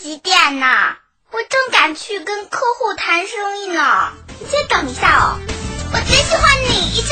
几点呢？我正赶去跟客户谈生意呢。你先等一下哦，我最喜欢你，一起